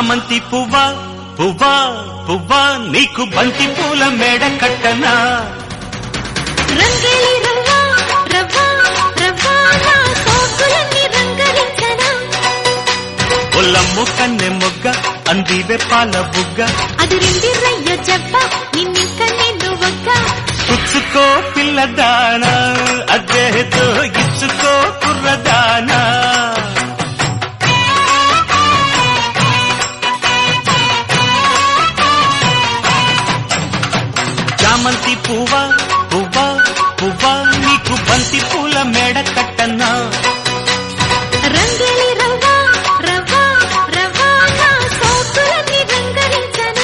చామంతి పువ్వా పువ్వా పువ్వా నీకు బంతి పూల మేడ కట్టనా రంగేలి రవ్వా రవ్వా రవ్వా నా సోకులన్నీ రంగరించనా ఒల్లమ్ము కన్నె మొగ్గ అందివే పాల బుగ్గ అదిరింది రయ్య జబ్బ నిన్నింక నేను వగ్గ పుచ్చుకో పిల్లదానా అదేదో ఇచ్చుకో కుర్రదానా చామంతి పువ్వా పువ్వా పువ్వా నీకు బంతి పూల మేడ కట్టనా రంగేలి రవ్వా రవ్వా రవ్వా నా సోకులన్నీ రంగరించనా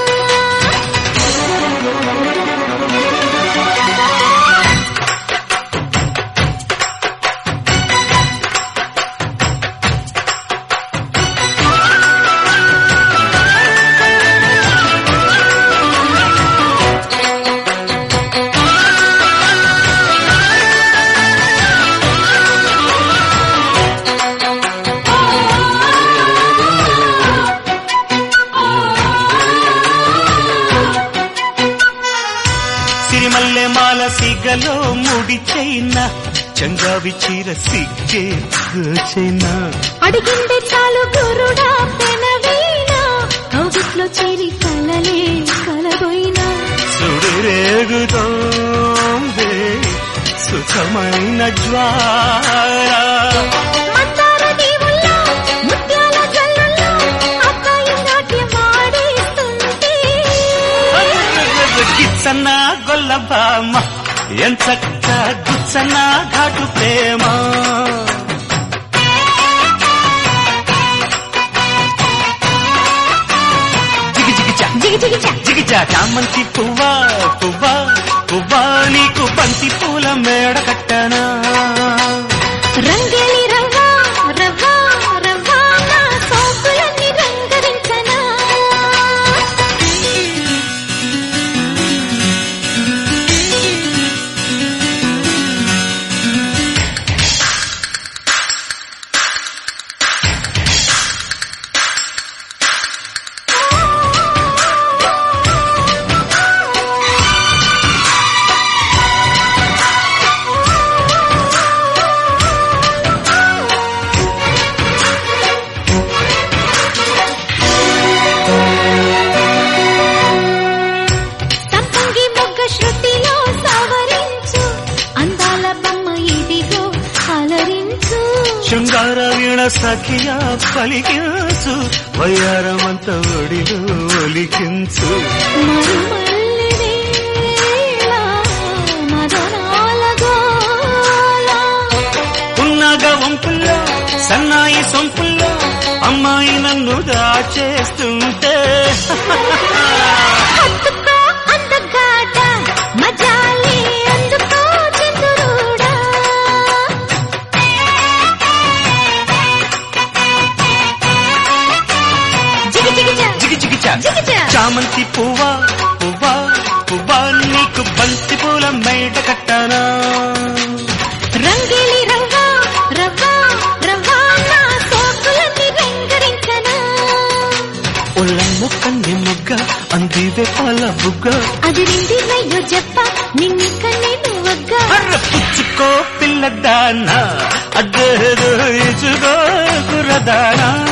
సిరిమల్లె మాల సిగలో ముడి చైనా చంగావి చీర సిగ్గే చైనా అడిగిందే చాలు గురుడా పెనవీనా కౌగిట్లో చేరి కలలే కలబోయినా సుడిరేగుతోందే సుఖమైన జ్వాల మందార దీవుల్లో ముత్యాల జల్లుల్లో అబ్బాయి నాట్యమాడేస్తుంటే గిచ్చన్న గొల్లబామ ఎంచక్క గుచ్చన్న ఘాటు ప్రేమ జిగిజా చామంతి పువ్వా పువ్వా పువ్వా నీకు బంతి పూల మేడ కట్టనా రంగేలి రవ్వా రవ్వా రవ్వా నా సోకులన్నీ రంగరించనా సంపంగి మొగ్గ శృతిలో సవరించు అందాల బొమ్మ ఇదిగో అలరించు శృంగార వీణ సఖియా పలికించు వయ్యారమంత ఒడిలో ఒలికించు మరుమల్లి వేళ మదనాల గోల ఉన్నాగ వంపుల్లో సన్నాయి సొంపుల్లో అమ్మాయి నన్ను దాచేస్తుంటే హత్తుకో అందగాడ మజాలి అందుకో చంద్రుడా జిగిజిగిచా జిగిజా చామంతి పువ్వా పువ్వా పువ్వా నీకు బంతి పూల మేడ కట్టనా రంగేలి రవ్వా రవ్వా రవ్వా నా సోకులన్నీ రంగరించనా ఒల్లమ్ము కన్నె మొగ్గ అందివే పాల బుగ్గ అదిరింది రయ్యో జప్ప నిన్నింక నేను వగ్గ అర్ర పుచ్చుకో పిల్లదానా అదేదో ఇచ్చుకో కుర్రదానా